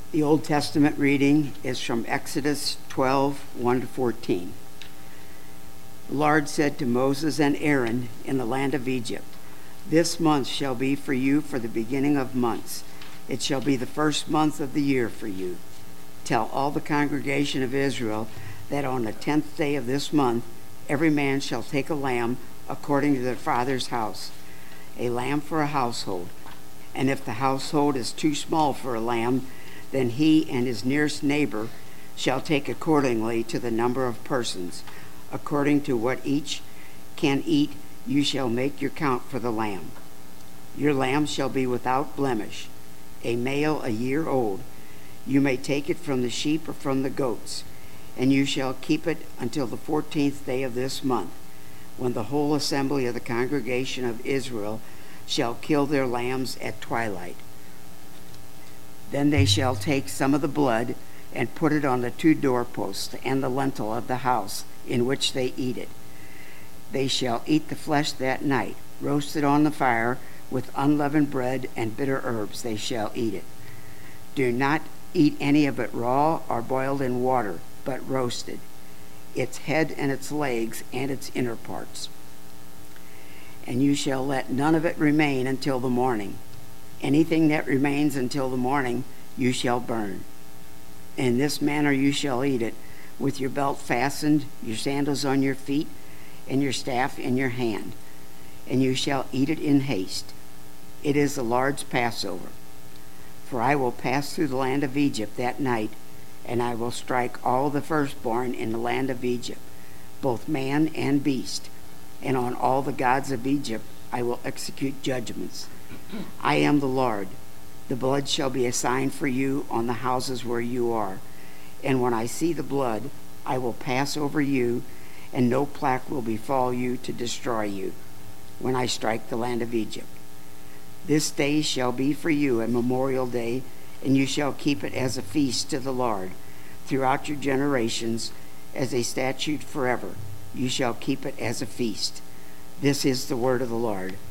The Old Testament reading is from Exodus 12, 1-14. The Lord said to Moses and Aaron in the land of Egypt, "This month shall be for you for the beginning of months. It shall be the first month of the year for you. Tell all the congregation of Israel that on the 10th day of this month, every man shall take a lamb according to their father's house, a lamb for a household. And if the household is too small for a lamb, then he and his nearest neighbor shall take accordingly to the number of persons. According to what each can eat, you shall make your count for the lamb. Your lamb shall be without blemish, a male a year old. You may take it from the sheep or from the goats, and you shall keep it until the 14th day of this month, when the whole assembly of the congregation of Israel shall kill their lambs at twilight. Then they shall take some of the blood and put it on the 2 doorposts and the lintel of the house in which they eat it. They shall eat the flesh that night, roasted on the fire with unleavened bread and bitter herbs they shall eat it. Do not eat any of it raw or boiled in water, but roasted, its head and its legs and its inner parts. And you shall let none of it remain until the morning. Anything that remains until the morning you shall burn. In this manner you shall eat it, with your belt fastened, your sandals on your feet, and your staff in your hand. And you shall eat it in haste. It is the Lord's Passover. For I will pass through the land of Egypt that night, and I will strike all the firstborn in the land of Egypt, both man and beast. And on all the gods of Egypt I will execute judgments. I am the Lord. The blood shall be a sign for you on the houses where you are. And when I see the blood, I will pass over you, and no plague will befall you to destroy you when I strike the land of Egypt. This day shall be for you a memorial day, and you shall keep it as a feast to the Lord throughout your generations, as a statute forever. You shall keep it as a feast. This is the word of the Lord.